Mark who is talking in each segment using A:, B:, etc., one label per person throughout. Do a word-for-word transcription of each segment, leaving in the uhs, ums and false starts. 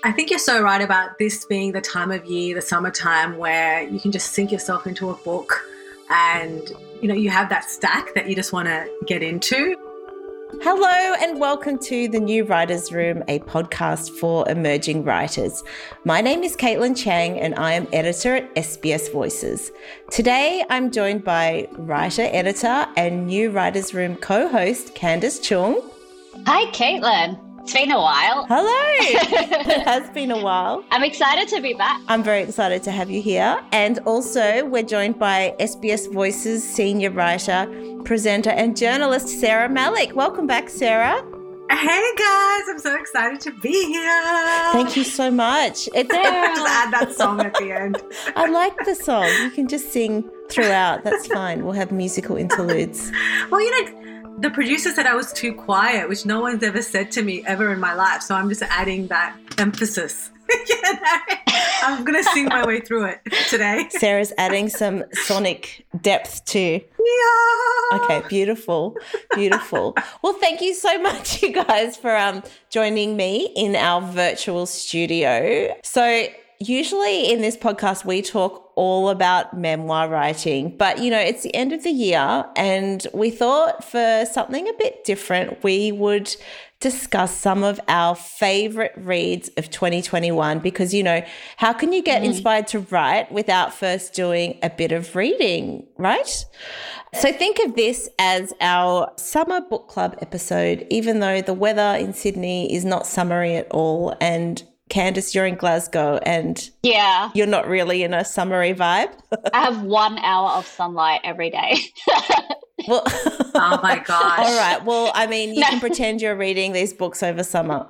A: I think you're so right about this being the time of year, the summertime, where you can just sink yourself into a book and, you know, you have that stack that you just want to get into.
B: Hello and welcome to the New Writers Room, a podcast for emerging writers. My name is Caitlin Chang and I am editor at S B S Voices. Today I'm joined by writer, editor and New Writers Room co-host Candice Chung.
C: Hi Caitlin. It's been a while.
B: Hello. It has been a while.
C: I'm excited to be back.
B: I'm very excited to have you here. And also we're joined by S B S Voices senior writer, presenter and journalist Sarah Malik. Welcome back, Sarah.
A: Hey guys, I'm so excited to be here.
B: Thank you so much. It's
A: just add that song at the end.
B: I like the song. You can just sing throughout. That's fine. We'll have musical interludes.
A: Well, you know, the producer said I was too quiet, which no one's ever said to me ever in my life. So I'm just adding that emphasis. You know? I'm going to sing my way through it today.
B: Sarah's adding some sonic depth too.
A: Yeah.
B: Okay, beautiful, beautiful. Well, thank you so much, you guys, for um joining me in our virtual studio. So usually in this podcast, we talk all about memoir writing, but, you know, it's the end of the year and we thought for something a bit different, we would discuss some of our favorite reads of twenty twenty-one because, you know, how can you get mm. inspired to write without first doing a bit of reading, right? So think of this as our summer book club episode, even though the weather in Sydney is not summery at all. And Candice, you're in Glasgow and
C: yeah,
B: you're not really in a summery vibe.
C: I have one hour of sunlight every day.
A: Well, oh my gosh.
B: All right. Well, I mean, you no. can pretend you're reading these books over summer.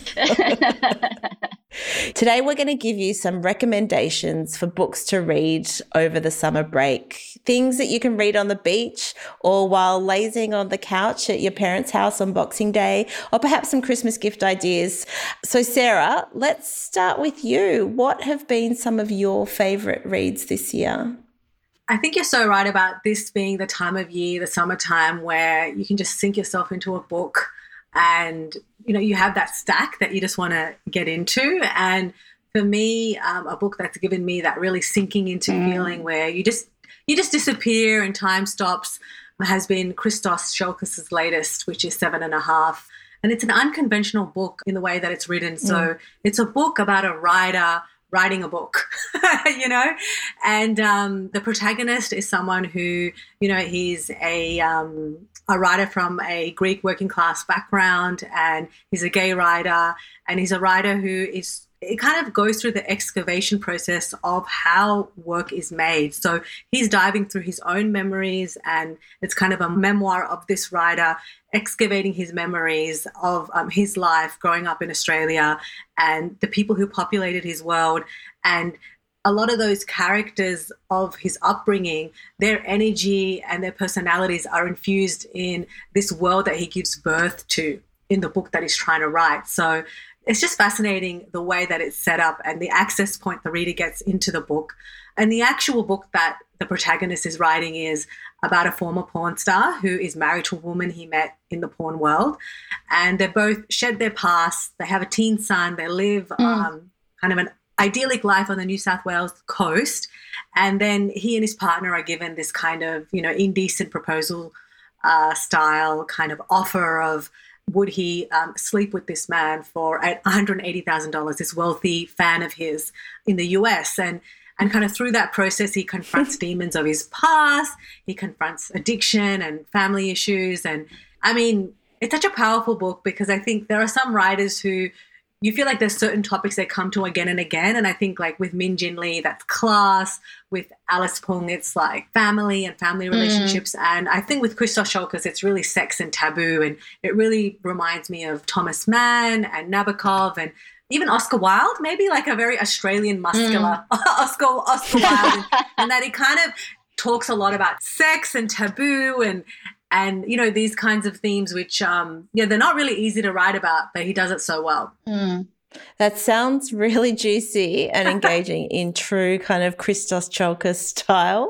B: Today, we're going to give you some recommendations for books to read over the summer break. Things that you can read on the beach or while lazing on the couch at your parents' house on Boxing Day, or perhaps some Christmas gift ideas. So, Sarah, let's start with you. What have been some of your favourite reads this year?
A: I think you're so right about this being the time of year, the summertime, where you can just sink yourself into a book and, you know, you have that stack that you just want to get into. And for me, um, a book that's given me that really sinking into mm. feeling where you just you just disappear and time stops has been Christos Tsiolkas' latest, which is Seven and a Half. And it's an unconventional book in the way that it's written. So mm. it's a book about a writer writing a book, you know, and um, the protagonist is someone who, you know, he's a um, a writer from a Greek working class background and he's a gay writer and he's a writer who is, it kind of goes through the excavation process of how work is made. So he's diving through his own memories and it's kind of a memoir of this writer excavating his memories of um, his life growing up in Australia and the people who populated his world. And a lot of those characters of his upbringing, their energy and their personalities are infused in this world that he gives birth to in the book that he's trying to write. So it's just fascinating the way that it's set up and the access point the reader gets into the book. And the actual book that the protagonist is writing is about a former porn star who is married to a woman he met in the porn world. And they both shed their past. They have a teen son. They live mm. um, kind of an idyllic life on the New South Wales coast. And then he and his partner are given this kind of, you know, indecent proposal uh, style kind of offer of, would he um, sleep with this man for one hundred eighty thousand dollars, this wealthy fan of his in the U S. And and kind of through that process, he confronts demons of his past. He confronts addiction and family issues. And I mean, it's such a powerful book because I think there are some writers who you feel like there's certain topics they come to again and again. And I think like with Min Jin Lee, that's class. With Alice Pung, it's like family and family relationships. Mm. And I think with Christos Tsiolkas, it's really sex and taboo. And it really reminds me of Thomas Mann and Nabokov and even Oscar Wilde, maybe like a very Australian muscular mm. Oscar, Oscar Wilde. and, and that he kind of talks a lot about sex and taboo and And, you know, these kinds of themes which, um, yeah, they're not really easy to write about, but he does it so well.
B: Mm. That sounds really juicy and engaging in true kind of Christos Tsiolkas style.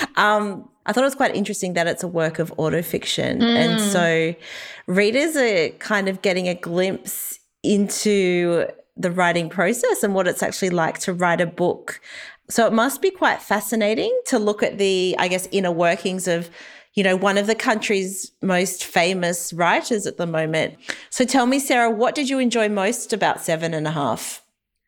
B: um, I thought it was quite interesting that it's a work of autofiction. Mm. And so readers are kind of getting a glimpse into the writing process and what it's actually like to write a book. So it must be quite fascinating to look at the, I guess, inner workings of, you know, one of the country's most famous writers at the moment. So tell me, Sarah, what did you enjoy most about Seven and a Half?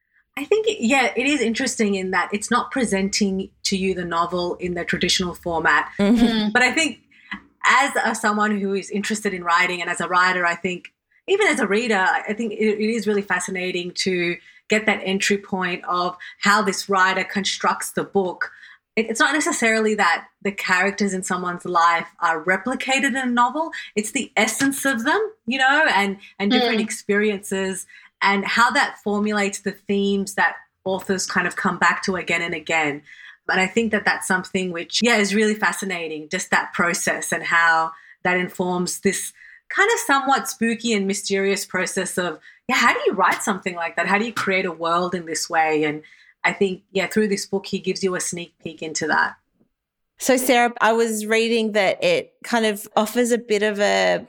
A: I think, yeah, it is interesting in that it's not presenting to you the novel in the traditional format.
B: Mm-hmm.
A: But I think as a, someone who is interested in writing and as a writer, I think even as a reader, I think it, it is really fascinating to get that entry point of how this writer constructs the book. It, it's not necessarily that the characters in someone's life are replicated in a novel. It's the essence of them, you know, and, and different mm. experiences, and how that formulates the themes that authors kind of come back to again and again. And I think that that's something which, yeah, is really fascinating, just that process and how that informs this kind of somewhat spooky and mysterious process of, yeah, how do you write something like that? How do you create a world in this way? And I think, yeah, through this book, he gives you a sneak peek into that.
B: So, Sarah, I was reading that it kind of offers a bit of a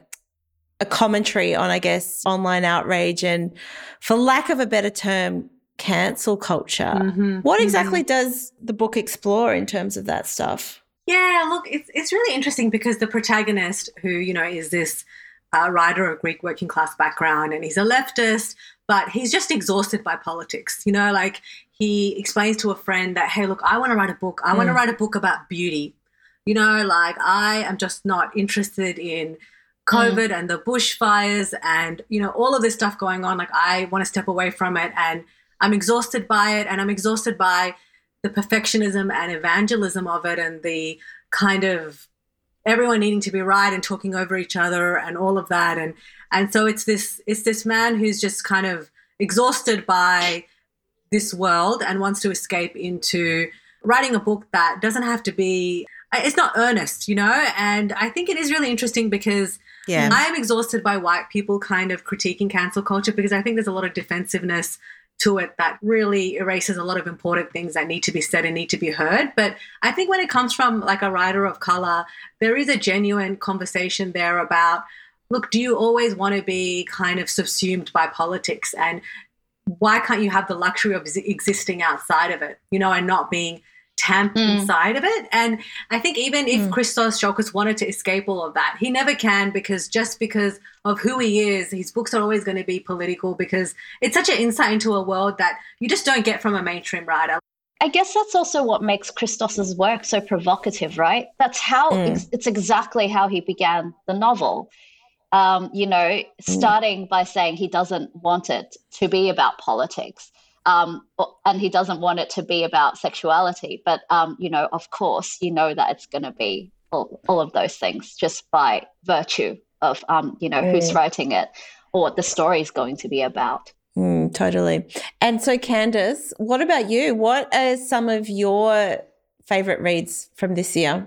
B: a commentary on, I guess, online outrage and, for lack of a better term, cancel culture.
A: Mm-hmm.
B: What exactly mm-hmm. does the book explore in terms of that stuff?
A: Yeah, look, it's it's really interesting because the protagonist, who, you know, is this uh, writer of Greek working class background, and he's a leftist, but he's just exhausted by politics. You know, like he explains to a friend that, hey, look, I want to write a book. I mm. want to write a book about beauty. You know, like I am just not interested in COVID mm. and the bushfires and, you know, all of this stuff going on. Like I want to step away from it, and I'm exhausted by it, and I'm exhausted by the perfectionism and evangelism of it, and the kind of everyone needing to be right and talking over each other and all of that. And and so it's this it's this man who's just kind of exhausted by this world and wants to escape into writing a book that doesn't have to be, it's not earnest, you know. And I think it is really interesting because yeah. I am exhausted by white people kind of critiquing cancel culture, because I think there's a lot of defensiveness to it that really erases a lot of important things that need to be said and need to be heard. But I think when it comes from like a writer of color, there is a genuine conversation there about, look, do you always want to be kind of subsumed by politics? And why can't you have the luxury of existing outside of it, you know, and not being tamped mm. inside of it? And I think even if mm. Christos Tsiolkas wanted to escape all of that, he never can, because just because of who he is, his books are always going to be political, because it's such an insight into a world that you just don't get from a mainstream writer.
C: I guess that's also what makes Christos's work so provocative, right? That's how mm. ex- it's exactly how he began the novel. Um, you know, starting mm. by saying he doesn't want it to be about politics. Um, and he doesn't want it to be about sexuality. But, um, you know, of course, you know that it's going to be all, all of those things just by virtue of, um, you know, mm. who's writing it or what the story is going to be about.
B: Mm, totally. And so, Candice, what about you? What are some of your favourite reads from this year?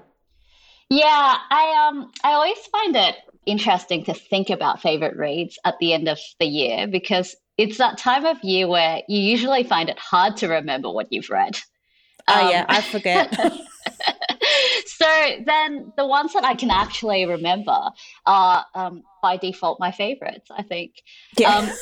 C: Yeah, I um, I always find it interesting to think about favourite reads at the end of the year, because it's that time of year where you usually find it hard to remember what you've read.
B: Oh, um, yeah, I forget.
C: So then the ones that I can actually remember are um, by default my favourites, I think.
B: Yeah.
C: Um,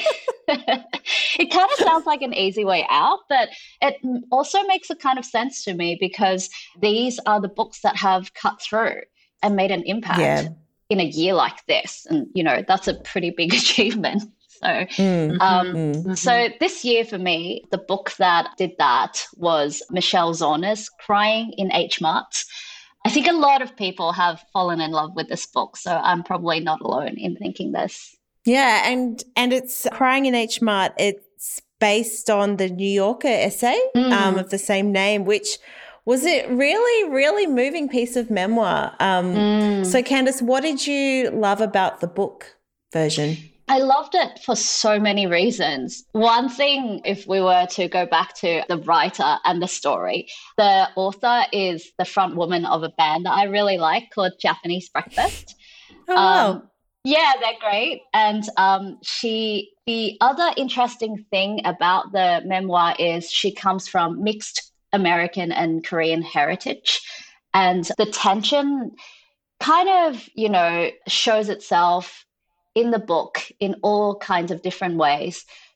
C: it kind of sounds like an easy way out, but it also makes a kind of sense to me, because these are the books that have cut through and made an impact yeah. in a year like this. And, you know, that's a pretty big achievement. So, mm, um, mm-hmm. so this year for me, the book that did that was Michelle Zauner's Crying in H Mart. I think a lot of people have fallen in love with this book, so I'm probably not alone in thinking this.
B: Yeah, and and it's Crying in H Mart. It's based on the New Yorker essay mm. um, of the same name, which was a really, really moving piece of memoir. Um, mm. So, Candice, what did you love about the book version?
C: I loved it for so many reasons. One thing, if we were to go back to the writer and the story, the author is the front woman of a band that I really like called Japanese Breakfast.
B: Oh, wow.
C: Um, yeah, they're great. And um, she, the other interesting thing about the memoir is she comes from mixed American and Korean heritage. And the tension kind of, you know, shows itself in the book in all kinds of different ways.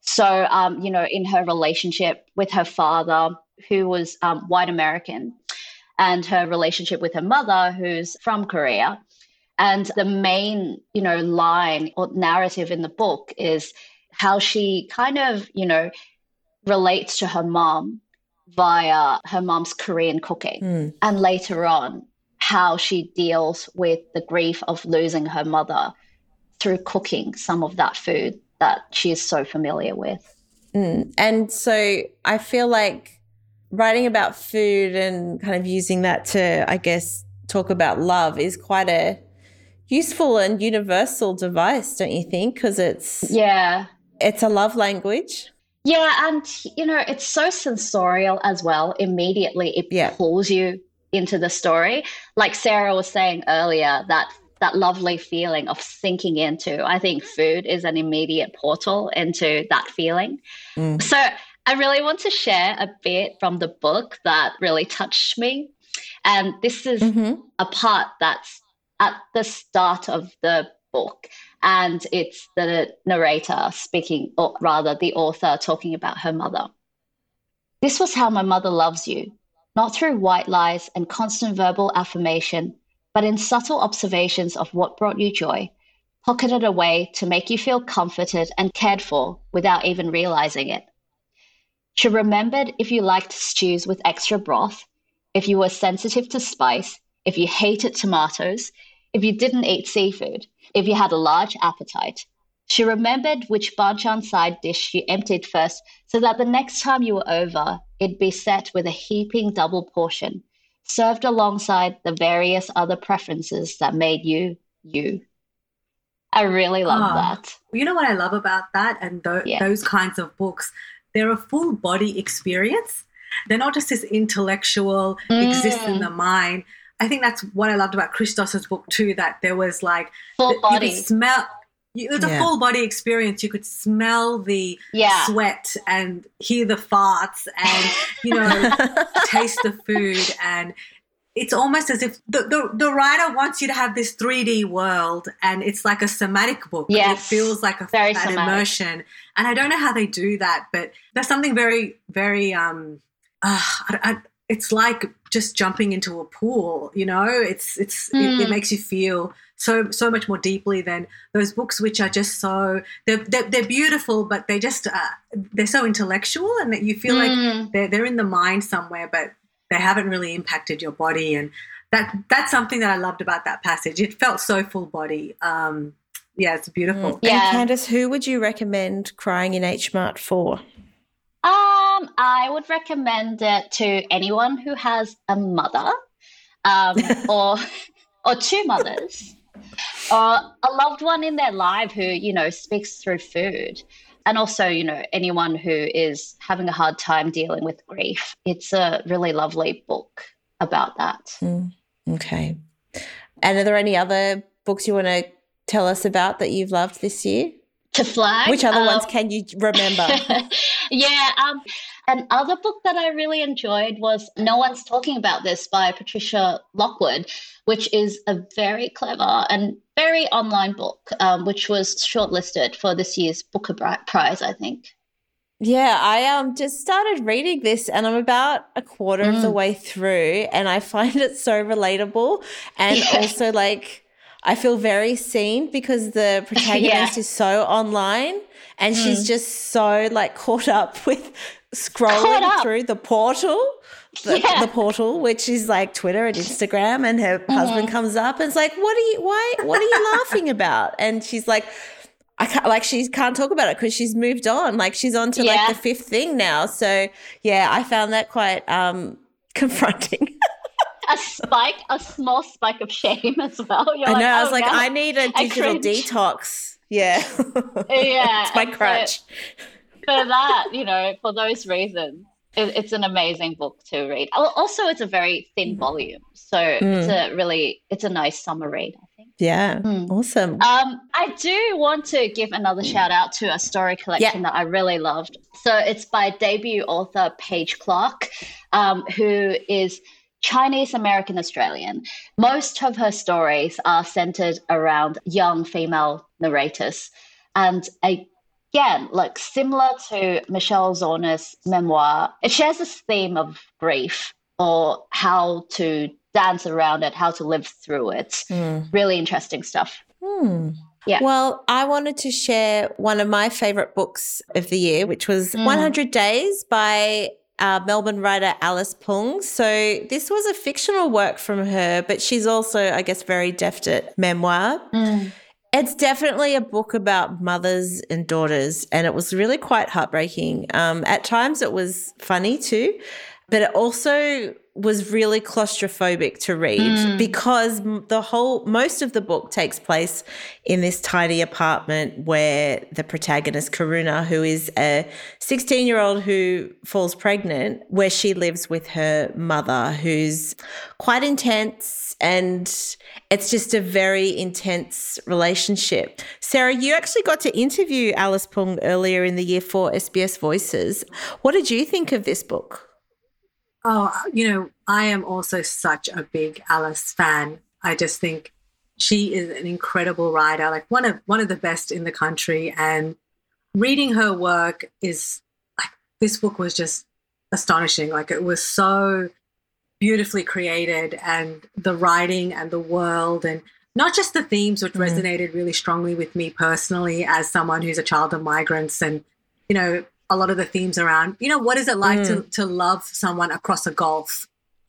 C: So, um, you know, in her relationship with her father, who was um, white American, and her relationship with her mother, who's from Korea. And the main, you know, line or narrative in the book is how she kind of, you know, relates to her mom via her mom's Korean cooking.
B: Mm.
C: And later on, how she deals with the grief of losing her mother through cooking some of that food that she is so familiar with.
B: Mm. And so I feel like writing about food and kind of using that to, I guess, talk about love is quite a useful and universal device, don't you think? Because it's
C: yeah,
B: it's a love language.
C: Yeah, and, you know, it's so sensorial as well. Immediately it
B: Yeah.
C: pulls you into the story. Like Sarah was saying earlier, that that lovely feeling of sinking into, I think food is an immediate portal into that feeling.
B: Mm.
C: So I really want to share a bit from the book that really touched me. And this is
B: Mm-hmm.
C: a part that's at the start of the book. And it's the narrator speaking, or rather the author talking about her mother. This was how my mother loves you, not through white lies and constant verbal affirmation, but in subtle observations of what brought you joy, pocketed away to make you feel comforted and cared for without even realizing it. She remembered if you liked stews with extra broth, if you were sensitive to spice, if you hated tomatoes, if you didn't eat seafood, if you had a large appetite. She remembered which banchan side dish you emptied first so that the next time you were over, it'd be set with a heaping double portion, served alongside the various other preferences that made you, you. I really love
A: Oh,
C: that.
A: You know what I love about that and th-
C: Yeah.
A: those kinds of books? They're a full body experience. They're not just this intellectual,
C: Mm.
A: exist in the mind. I think that's what I loved about Christos's book too, that there was like,
C: Full
A: that you
C: body.
A: could smell, it was a
B: Yeah.
A: full body experience. You could smell the
C: Yeah.
A: sweat and hear the farts and, you know, taste the food. And it's almost as if the, the, the writer wants you to have this three D world, and it's like a somatic book.
C: Yes.
A: It feels like a
C: Very
A: that
C: somatic.
A: immersion. And I don't know how they do that, but there's something very, very, um, uh, I, I, it's like just jumping into a pool, you know, it's, it's, it, it
C: Mm.
A: makes you feel so, so much more deeply than those books, which are just so, they're, they're, they're beautiful, but they just, uh, they're so intellectual, and that you feel like
C: Mm.
A: they're, they're in the mind somewhere, but they haven't really impacted your body. And that, that's something that I loved about that passage. It felt so full body. Um, yeah, it's beautiful.
C: Yeah.
B: And Candace, who would you recommend Crying in H Mart for?
C: Um, I would recommend it to anyone who has a mother, um, or or two mothers, or a loved one in their life who, you know, speaks through food, and also, you know, anyone who is having a hard time dealing with grief. It's a really lovely book about that.
B: Mm, okay. And are there any other books you want to tell us about that you've loved this year?
C: To flag.
B: Which other
C: um,
B: ones can you remember?
C: yeah. Um, another book that I really enjoyed was No One's Talking About This by Patricia Lockwood, which is a very clever and very online book, um, which was shortlisted for this year's Booker Bri- Prize, I think.
B: Yeah, I um just started reading this, and I'm about a quarter of the
C: Mm.
B: way through, and I find it so relatable, and
C: Yeah.
B: also like I feel very seen because the protagonist
C: Yeah.
B: is so online, and she's
C: Mm.
B: just so like caught up with scrolling
C: Caught up.
B: through the portal. The,
C: Yeah.
B: the portal, which is like Twitter and Instagram, and her husband comes up and it's like, "What are you? Why? What are you laughing about?" And she's like, "I can't." Like she can't talk about it because she's moved on. Like she's on to
C: Yeah.
B: like the fifth thing now. So yeah, I found that quite um, confronting.
C: A spike, a small spike of shame as well. You're
B: I know.
C: like,
B: I was
C: "Oh,
B: like,
C: no."
B: I need a
C: I
B: digital
C: cringe.
B: detox. Yeah,
C: Yeah,
B: it's my
C: and so-
B: crutch.
C: For that, you know, for those reasons, it, it's an amazing book to read. Al- Also, it's a very thin volume, so it's a really, it's a nice summer read, I think.
B: Yeah,
C: Mm.
B: awesome.
C: Um, I do want to give another shout out to a story collection that I really loved. So it's by debut author Paige Clark, um, who is Chinese American Australian. Most of her stories are centered around young female narrators, and I again, like similar to Michelle Zauner's memoir, it shares this theme of grief or how to dance around it, how to live through it. Mm. Really interesting stuff.
B: Mm.
C: Yeah.
B: Well, I wanted to share one of my favourite books of the year, which was mm. one hundred days by uh, Melbourne writer Alice Pung. So this was a fictional work from her, but she's also, I guess, very deft at memoir.
C: Mm.
B: It's definitely a book about mothers and daughters, and it was really quite heartbreaking. Um, at times it was funny too, but it also was really claustrophobic to read mm. because the whole, most of the book takes place in this tiny apartment where the protagonist, Karuna, who is a sixteen-year-old who falls pregnant, where she lives with her mother, who's quite intense, and it's just a very intense relationship. Sarah, you actually got to interview Alice Pung earlier in the year for S B S Voices. What did you think of this book?
A: Oh, you know, I am also such a big Alice fan. I just think she is an incredible writer, like one of one of the best in the country. And reading her work is like, this book was just astonishing. Like, it was so beautifully created, and the writing and the world, and not just the themes, which mm. resonated really strongly with me personally as someone who's a child of migrants, and, you know, a lot of the themes around, you know, what is it like mm. to, to love someone across a gulf?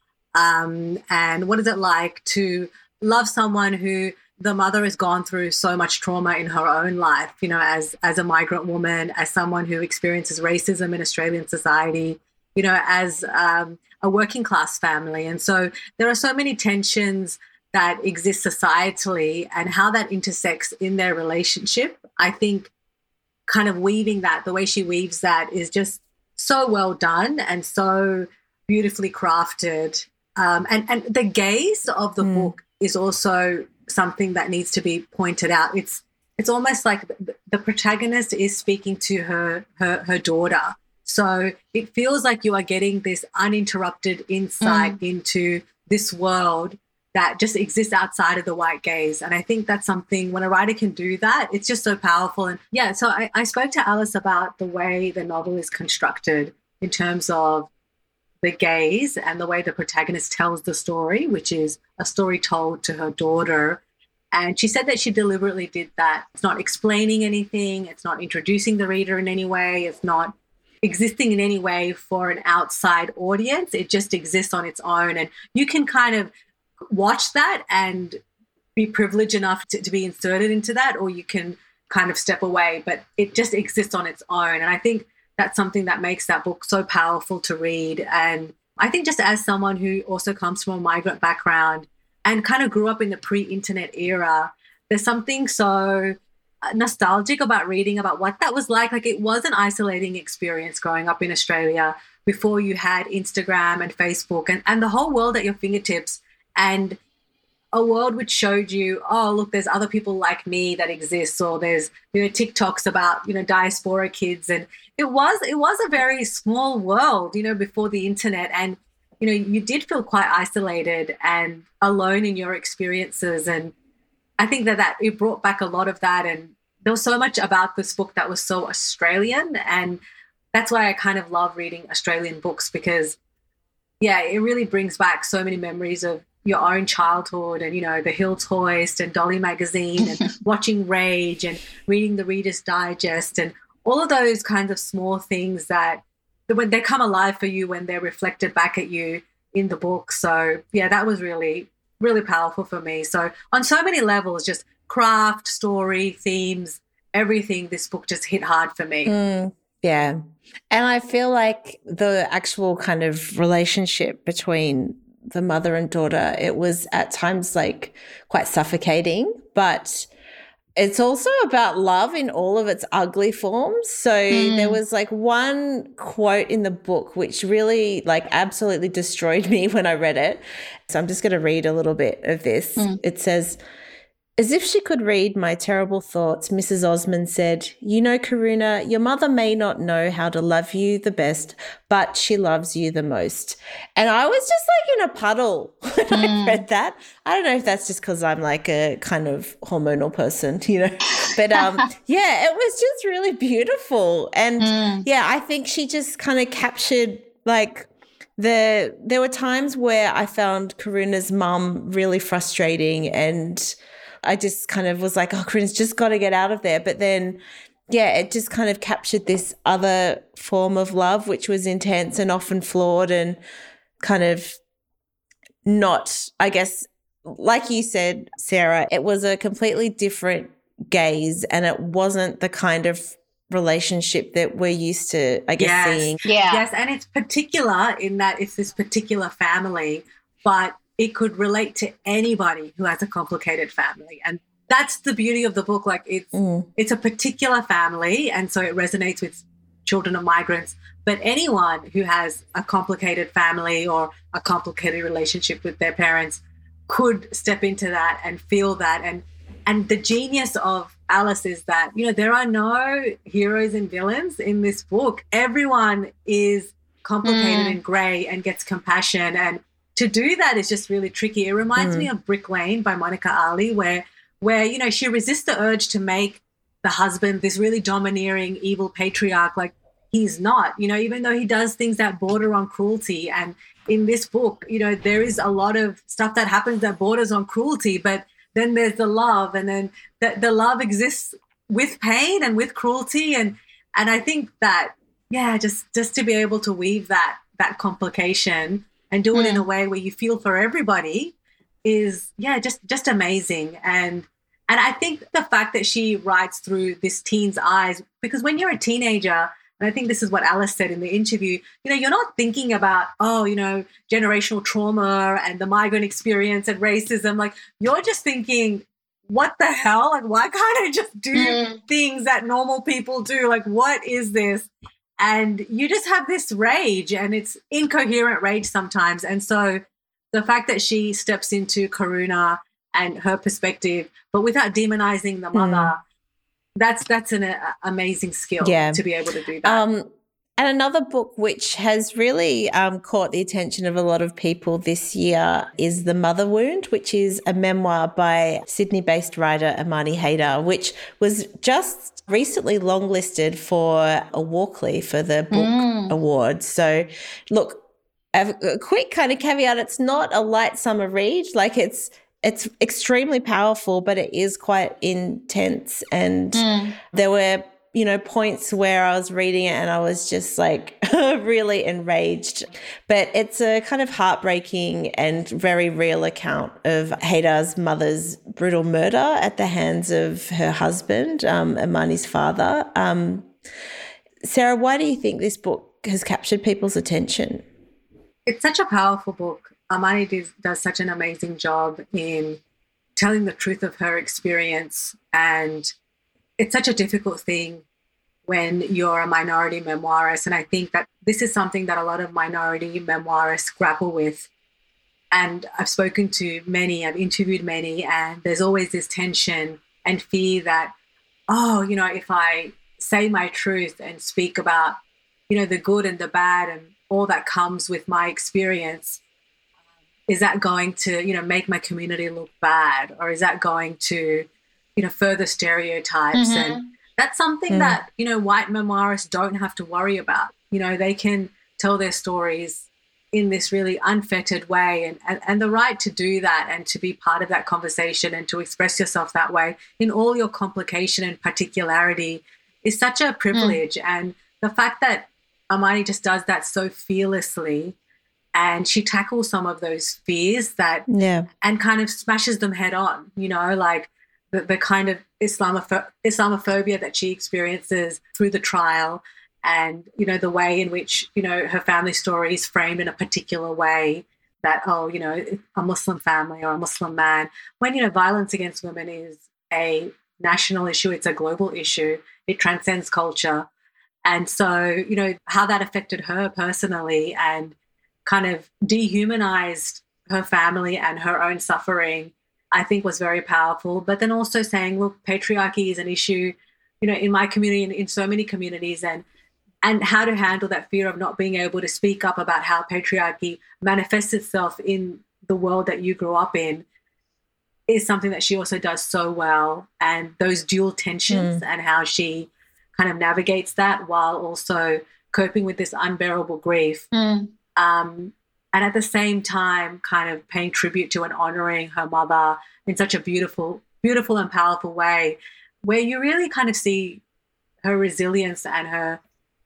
A: Um, and what is it like to love someone who the mother has gone through so much trauma in her own life, you know, as, as a migrant woman, as someone who experiences racism in Australian society, you know, as um, a working class family. And so there are so many tensions that exist societally, and how that intersects in their relationship. I think kind of weaving that, the way she weaves that is just so well done and so beautifully crafted. Um, and, and the gaze of the mm. book is also something that needs to be pointed out. It's it's almost like the, the protagonist is speaking to her, her her daughter. So it feels like you are getting this uninterrupted insight mm. into this world that just exists outside of the white gaze. And I think that's something, when a writer can do that, it's just so powerful. And yeah, so I, I spoke to Alice about the way the novel is constructed in terms of the gaze and the way the protagonist tells the story, which is a story told to her daughter. And she said that she deliberately did that. It's not explaining anything. It's not introducing the reader in any way. It's not existing in any way for an outside audience. It just exists on its own. And you can kind of watch that and be privileged enough to, to be inserted into that, or you can kind of step away, but it just exists on its own. And I think that's something that makes that book so powerful to read. And I think just as someone who also comes from a migrant background and kind of grew up in the pre-internet era, there's something so nostalgic about reading about what that was like. Like, it was an isolating experience growing up in Australia before you had Instagram and Facebook and, and the whole world at your fingertips, and a world which showed you, oh, look, there's other people like me that exist, or there's, you know, TikToks about, you know, diaspora kids. And it was, it was a very small world, you know, before the internet. And, you know, you did feel quite isolated and alone in your experiences. And I think that, that it brought back a lot of that. And there was so much about this book that was so Australian. And that's why I kind of love reading Australian books, because, yeah, it really brings back so many memories of your own childhood, and, you know, the Hills Hoist and Dolly magazine and watching Rage and reading the Reader's Digest and all of those kinds of small things that when they come alive for you when they're reflected back at you in the book. So, yeah, that was really, really powerful for me. So on so many levels, just craft, story, themes, everything, this book just hit hard for me.
B: Mm, yeah. And I feel like the actual kind of relationship between the mother and daughter, it was at times like quite suffocating, but it's also about love in all of its ugly forms. So mm. there was like one quote in the book which really like absolutely destroyed me when I read it. So I'm just going to read a little bit of this. Mm. It says, As if she could read my terrible thoughts, Missus Osmond said, "You know, Karuna, your mother may not know how to love you the best, but she loves you the most." And I was just like in a puddle when mm. I read that. I don't know if that's just because I'm like a kind of hormonal person, you know. But um, yeah, it was just really beautiful. And mm. yeah, I think she just kind of captured like the there were times where I found Karuna's mum really frustrating, and I just kind of was like, oh, Karuna's just got to get out of there. But then, yeah, it just kind of captured this other form of love, which was intense and often flawed and kind of not, I guess, like you said, Sarah, it was a completely different gaze, and it wasn't the kind of relationship that we're used to, I guess,
A: yes.
B: seeing.
C: Yeah.
A: Yes, and it's particular in that it's this particular family, but it could relate to anybody who has a complicated family. And that's the beauty of the book. Like it's mm. it's a particular family, and so it resonates with children of migrants. But anyone who has a complicated family or a complicated relationship with their parents could step into that and feel that. And and the genius of Alice is that, you know, there are no heroes and villains in this book. Everyone is complicated mm. and grey and gets compassion, and to do that is just really tricky. It reminds mm. me of Brick Lane by Monica Ali, where, where, you know, she resists the urge to make the husband this really domineering, evil patriarch. Like he's not, you know, even though he does things that border on cruelty. And in this book, you know, there is a lot of stuff that happens that borders on cruelty, but then there's the love, and then the, the love exists with pain and with cruelty. And, and I think that, yeah, just, just to be able to weave that, that complication and do it mm. in a way where you feel for everybody is, yeah, just just amazing. And and I think the fact that she writes through this teen's eyes, because when you're a teenager, and I think this is what Alice said in the interview, you know, you're not thinking about, oh, you know, generational trauma and the migrant experience and racism. Like you're just thinking, what the hell? Like, why can't I just do mm. things that normal people do? Like, what is this? And you just have this rage, and it's incoherent rage sometimes. And so the fact that she steps into Karuna and her perspective, but without demonizing the mother, mm. that's that's an uh, amazing skill yeah. to be able to do that.
B: Um, and another book which has really um, caught the attention of a lot of people this year is The Mother Wound, which is a memoir by Sydney-based writer Amani Haydar, which was just recently longlisted for a Walkley for the book mm. award. So look, a quick kind of caveat, it's not a light summer read. Like it's it's extremely powerful, but it is quite intense. And mm. there were, you know, points where I was reading it and I was just like really enraged. But it's a kind of heartbreaking and very real account of Haydar's mother's brutal murder at the hands of her husband, um, Amani's father. Um, Sarah, why do you think this book has captured people's attention?
A: It's such a powerful book. Amani does, does such an amazing job in telling the truth of her experience, and it's such a difficult thing when you're a minority memoirist. And I think that this is something that a lot of minority memoirists grapple with. And I've spoken to many, I've interviewed many, and there's always this tension and fear that, oh, you know, if I say my truth and speak about, you know, the good and the bad and all that comes with my experience, is that going to, you know, make my community look bad? Or is that going to, you know, further stereotypes? Mm-hmm. And that's something mm. that, you know, white memoirists don't have to worry about. You know, they can tell their stories in this really unfettered way, and, and, and the right to do that and to be part of that conversation and to express yourself that way in all your complication and particularity is such a privilege. Mm. And the fact that Amani just does that so fearlessly, and she tackles some of those fears that yeah. and kind of smashes them head on, you know, like the, the kind of Islamopho- Islamophobia that she experiences through the trial, and, you know, the way in which, you know, her family story is framed in a particular way that, oh, you know, a Muslim family or a Muslim man, when, you know, violence against women is a national issue, it's a global issue, it transcends culture. And so, you know, how that affected her personally and kind of dehumanized her family and her own suffering, I think was very powerful. But then also saying, look, patriarchy is an issue, you know, in my community and in so many communities, and and how to handle that fear of not being able to speak up about how patriarchy manifests itself in the world that you grew up in is something that she also does so well. And those dual tensions mm. and how she kind of navigates that while also coping with this unbearable grief.
C: Mm.
A: Um, and at the same time kind of paying tribute to and honouring her mother in such a beautiful, beautiful and powerful way, where you really kind of see her resilience and her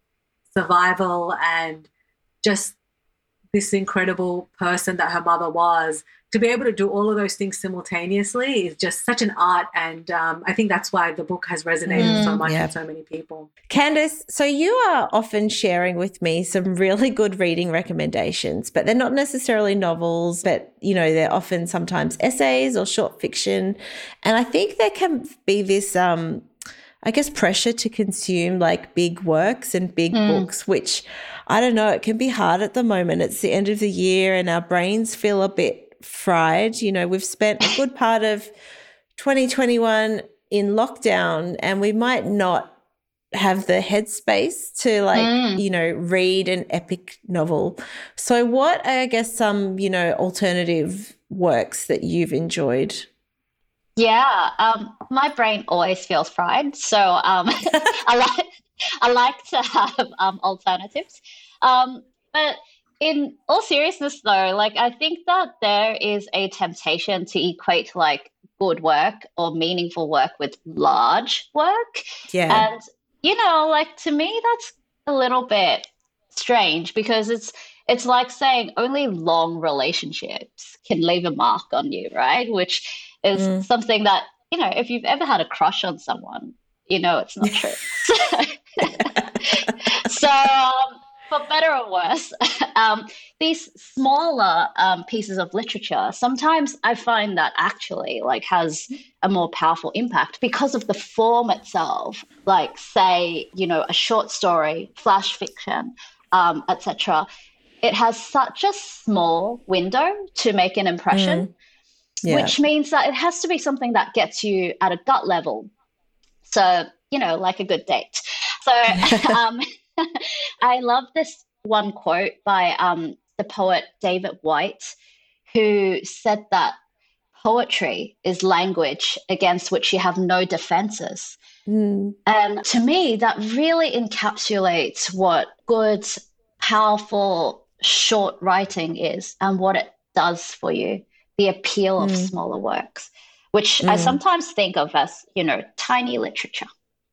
A: survival and just this incredible person that her mother was. To be able to do all of those things simultaneously is just such an art, and um, I think that's why the book has resonated mm, so much yeah. with so many people.
B: Candice, so you are often sharing with me some really good reading recommendations, but they're not necessarily novels, but, you know, they're often sometimes essays or short fiction, and I think there can be this um, I guess, pressure to consume like big works and big mm. books, which I don't know, it can be hard at the moment. It's the end of the year and our brains feel a bit fried. You know, we've spent a good part of twenty twenty-one in lockdown and we might not have the headspace to like, mm. you know, read an epic novel. So what are, I guess, some, you know, alternative works that you've enjoyed?
C: Yeah, um, my brain always feels fried, so um, I like I like to have um, alternatives. Um, but in all seriousness, though, like I think that there is a temptation to equate like good work or meaningful work with large work.
B: Yeah,
C: and you know, like to me, that's a little bit strange because it's it's like saying only long relationships can leave a mark on you, right? Which is mm. something that, you know, if you've ever had a crush on someone, you know it's not true. So, um, for better or worse, um, these smaller um, pieces of literature, sometimes I find that actually like has a more powerful impact because of the form itself. Like, say, you know, a short story, flash fiction, um, et cetera. It has such a small window to make an impression. Mm. Yeah. Which means that it has to be something that gets you at a gut level. So, you know, like a good date. So um, I love this one quote by um, the poet David Whyte, who said that poetry is language against which you have no defenses.
B: Mm.
C: And to me, that really encapsulates what good, powerful, short writing is and what it does for you. The appeal of mm. smaller works, which mm. I sometimes think of as, you know, tiny literature.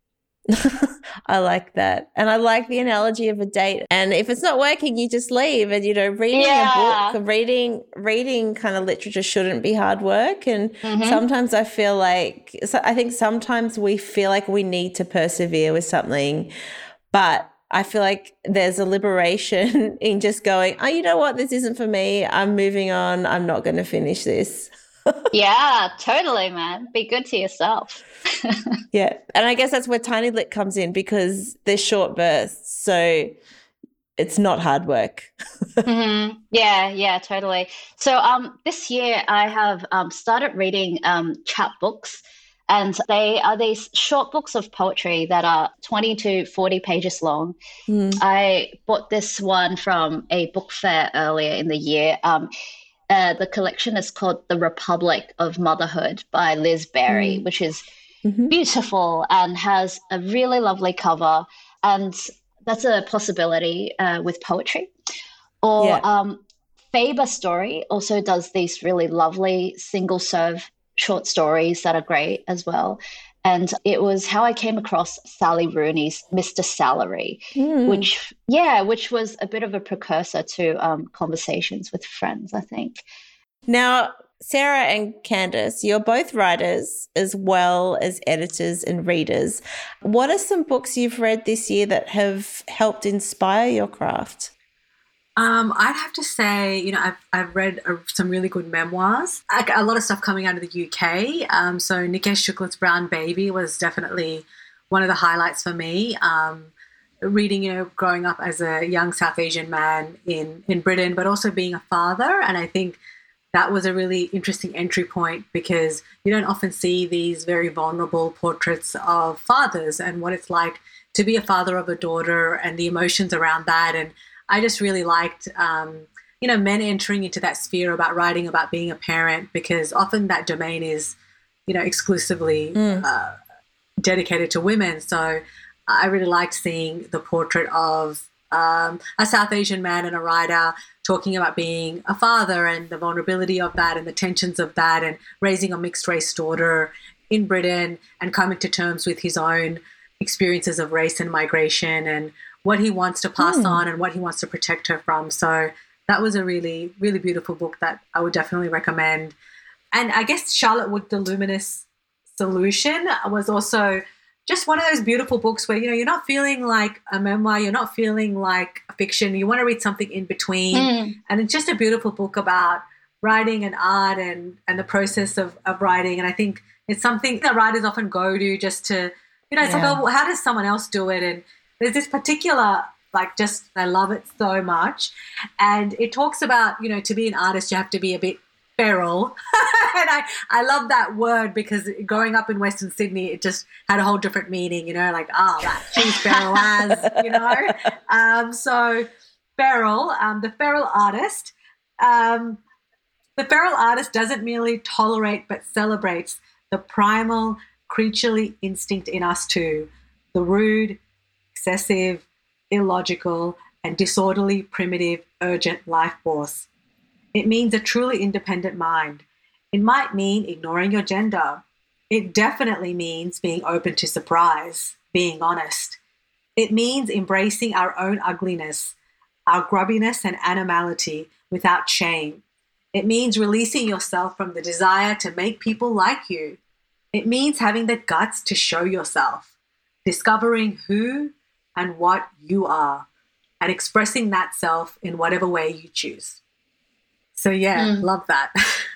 B: I like that. And I like the analogy of a date. And if it's not working, you just leave. And, you know, reading
C: yeah.
B: a book, reading reading kind of literature shouldn't be hard work. And mm-hmm. sometimes I feel like, so I think sometimes we feel like we need to persevere with something, but I feel like there's a liberation in just going, oh, you know what, this isn't for me. I'm moving on. I'm not going to finish this.
C: Yeah, totally, man. Be good to yourself.
B: Yeah. And I guess that's where Tiny Lit comes in because they're short bursts. So it's not hard work.
C: mm-hmm. Yeah, yeah, totally. So um, this year I have um, started reading um, chapbooks. And they are these short books of poetry that are twenty to forty pages long.
B: Mm.
C: I bought this one from a book fair earlier in the year. Um, uh, the collection is called The Republic of Motherhood by Liz Berry, mm. which is mm-hmm. beautiful and has a really lovely cover. And that's a possibility uh, with poetry. Or yeah. um, Faber Story also does these really lovely single-serve short stories that are great as well. And it was how I came across Sally Rooney's Mister Salary, mm. which, yeah, which was a bit of a precursor to um, Conversations with Friends, I think.
B: Now, Sarah and Candice, you're both writers as well as editors and readers. What are some books you've read this year that have helped inspire your craft?
A: Um, I'd have to say, you know, I've, I've read uh, some really good memoirs, a, a lot of stuff coming out of the U K. Um, so Nikesh Shuklat's Brown Baby was definitely one of the highlights for me. Um, reading, you know, growing up as a young South Asian man in, in Britain, but also being a father. And I think that was a really interesting entry point because you don't often see these very vulnerable portraits of fathers and what it's like to be a father of a daughter and the emotions around that. And I just really liked, um, you know, men entering into that sphere about writing about being a parent, because often that domain is, you know, exclusively mm. uh, dedicated to women. So I really liked seeing the portrait of um, a South Asian man and a writer talking about being a father and the vulnerability of that and the tensions of that, and raising a mixed race daughter in Britain and coming to terms with his own experiences of race and migration and what he wants to pass mm. on and what he wants to protect her from. So that was a really, really beautiful book that I would definitely recommend. And I guess Charlotte Wood, The Luminous Solution, was also just one of those beautiful books where, you know, you're not feeling like a memoir, you're not feeling like a fiction, you want to read something in between. Mm. And it's just a beautiful book about writing and art and, and the process of, of writing. And I think it's something that writers often go to just to, you know, it's yeah. like, oh, well, how does someone else do it? And there's this particular, like, just, I love it so much. And it talks about, you know, to be an artist, you have to be a bit feral. And I, I love that word because growing up in Western Sydney, it just had a whole different meaning, you know, like, oh, that she's feral as, you know. Um, so feral, um, the feral artist, um, the feral artist doesn't merely tolerate but celebrates the primal creaturely instinct in us too, the rude, excessive, illogical, and disorderly, primitive, urgent life force. It means a truly independent mind. It might mean ignoring your gender. It definitely means being open to surprise, being honest. It means embracing our own ugliness, our grubbiness and animality without shame. It means releasing yourself from the desire to make people like you. It means having the guts to show yourself, discovering who and what you are, and expressing that self in whatever way you choose. So, yeah, mm. love that.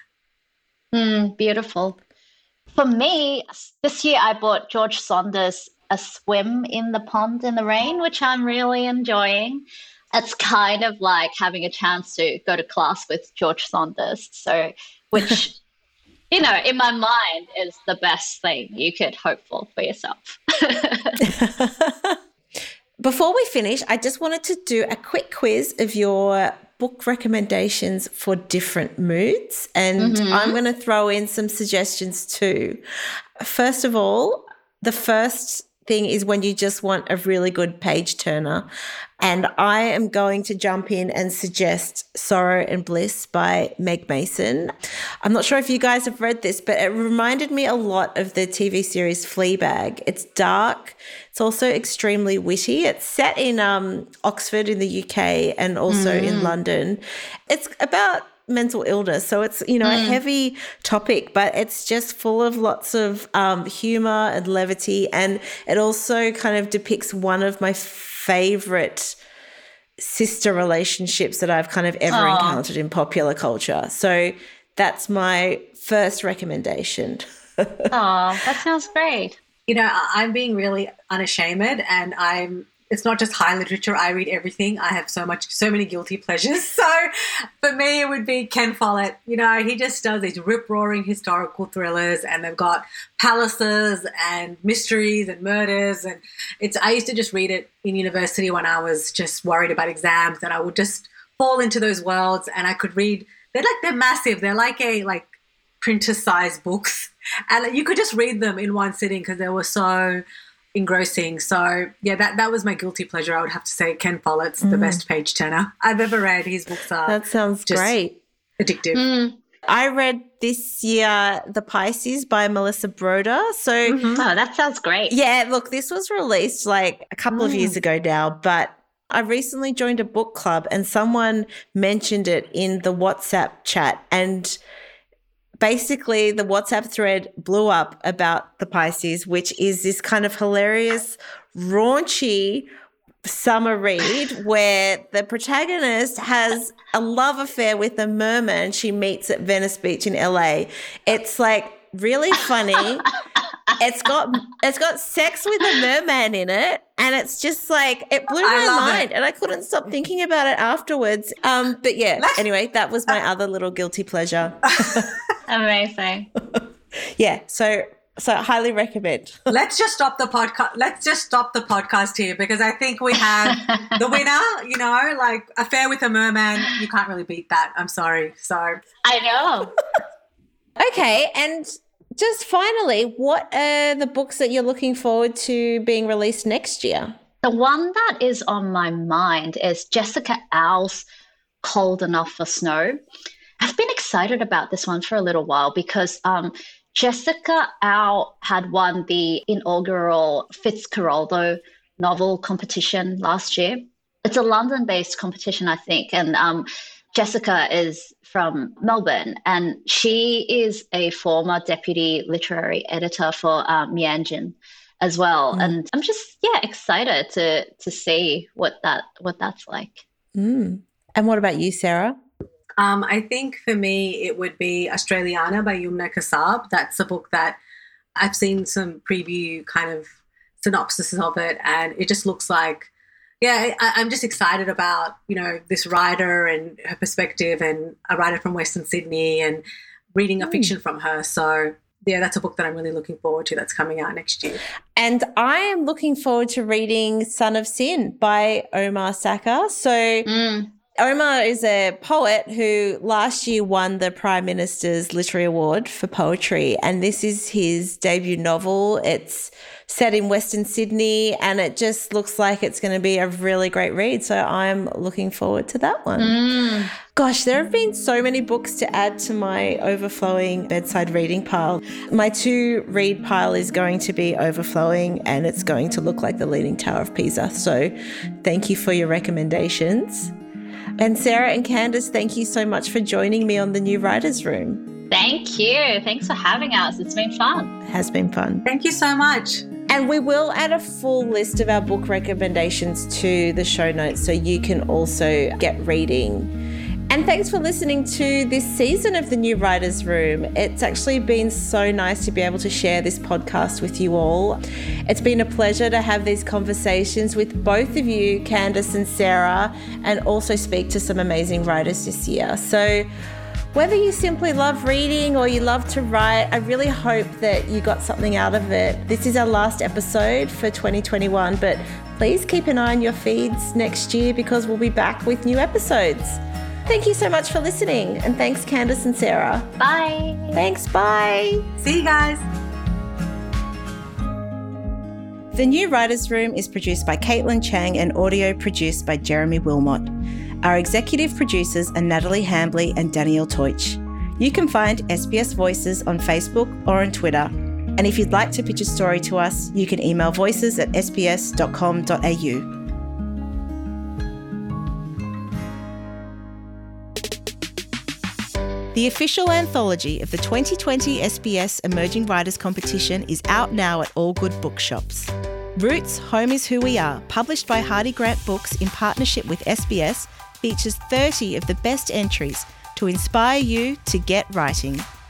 C: mm, beautiful. For me, this year I bought George Saunders' A Swim in the Pond in the Rain, which I'm really enjoying. It's kind of like having a chance to go to class with George Saunders, so which... you know, in my mind, is the best thing you could hope for for yourself.
B: Before we finish, I just wanted to do a quick quiz of your book recommendations for different moods, and mm-hmm. I'm going to throw in some suggestions too. First of all, the first thing is when you just want a really good page turner. And I am going to jump in and suggest Sorrow and Bliss by Meg Mason. I'm not sure if you guys have read this, but it reminded me a lot of the T V series Fleabag. It's dark. It's also extremely witty. It's set in um, Oxford in the U K and also mm. in London. It's about mental illness, so it's, you know, mm. a heavy topic, but it's just full of lots of um, humor and levity, and it also kind of depicts one of my favorite sister relationships that I've kind of ever Aww. encountered in popular culture. So that's my first recommendation.
C: Oh, that sounds great.
A: You know, I'm being really unashamed, and I'm it's not just high literature. I read everything. I have so much, so many guilty pleasures. So for me, it would be Ken Follett. You know, he just does these rip-roaring historical thrillers, and they've got palaces and mysteries and murders. And it's, I used to just read it in university when I was just worried about exams, and I would just fall into those worlds, and I could read. They're like, they're massive. They're like a, like printer-sized books. And you could just read them in one sitting because they were so engrossing. So yeah, that that was my guilty pleasure. I would have to say Ken Follett's mm. the best page turner I've ever read. His books are
B: that sounds
A: just
B: great,
A: addictive.
C: Mm.
B: I read this year The Pisces by Melissa Broder. So
C: mm-hmm. oh, that sounds great.
B: Yeah, look, this was released like a couple mm. of years ago now, but I recently joined a book club and someone mentioned it in the WhatsApp chat, and basically the WhatsApp thread blew up about The Pisces, which is this kind of hilarious, raunchy summer read where the protagonist has a love affair with a merman she meets at Venice Beach in L A. It's like really funny. It's got it's got sex with a merman in it, And it's just like, it blew
A: I
B: my mind
A: it.
B: and I couldn't stop thinking about it afterwards. Um, but yeah, Let's, anyway, that was my uh, other little guilty pleasure.
C: Amazing.
B: Yeah, so so I highly recommend.
A: Let's just stop the podcast. Let's just stop the podcast here because I think we have the winner, you know, like Affair with a Merman. You can't really beat that. I'm sorry. So
C: I know.
B: Okay, and just finally, what are the books that you're looking forward to being released next year?
C: The one that is on my mind is Jessica Al's Cold Enough for Snow. I've been excited about this one for a little while because um, Jessica Al had won the inaugural Fitzcarraldo novel competition last year. It's a London-based competition, I think, and um, Jessica is from Melbourne, and she is a former deputy literary editor for uh, Mianjin as well. Mm. And I'm just, yeah, excited to to see what that what that's like.
B: Mm. And what about you, Sarah?
A: Um, I think for me it would be Australiana by Yumna Kassab. That's a book that I've seen some preview kind of synopsis of it, and it just looks like, yeah, I, I'm just excited about, you know, this writer and her perspective, and a writer from Western Sydney, and reading a mm. fiction from her. So, yeah, that's a book that I'm really looking forward to that's coming out next year.
B: And I am looking forward to reading Son of Sin by Omar Saka. So mm. Omar is a poet who last year won the Prime Minister's Literary Award for poetry, and this is his debut novel. It's set in Western Sydney, and it just looks like it's going to be a really great read. So I'm looking forward to that one. Mm. Gosh, there have been so many books to add to my overflowing bedside reading pile. My to read pile is going to be overflowing, and it's going to look like the Leaning Tower of Pisa. So thank you for your recommendations. And Sarah and Candace, thank you so much for joining me on the New Writers Room.
C: Thank you. Thanks for having us. It's been fun.
B: It has been fun.
A: Thank you so much.
B: And we will add a full list of our book recommendations to the show notes so you can also get reading. And thanks for listening to this season of the New Writers Room. It's actually been so nice to be able to share this podcast with you all. It's been a pleasure to have these conversations with both of you, Candace and Sarah, and also speak to some amazing writers this year. So whether you simply love reading or you love to write, I really hope that you got something out of it. This is our last episode for twenty twenty-one, but please keep an eye on your feeds next year because we'll be back with new episodes. Thank you so much for listening, and thanks, Candace and Sarah.
C: Bye.
B: Thanks, bye.
A: See you guys.
B: The New Writers Room is produced by Caitlin Chang and audio produced by Jeremy Wilmot. Our executive producers are Natalie Hambley and Danielle Teutsch. You can find S B S Voices on Facebook or on Twitter. And if you'd like to pitch a story to us, you can email voices at s b s dot com dot a u. The official anthology of the twenty twenty S B S Emerging Writers Competition is out now at all good bookshops. Roots, Home is Who We Are, published by Hardy Grant Books in partnership with S B S, features thirty of the best entries to inspire you to get writing.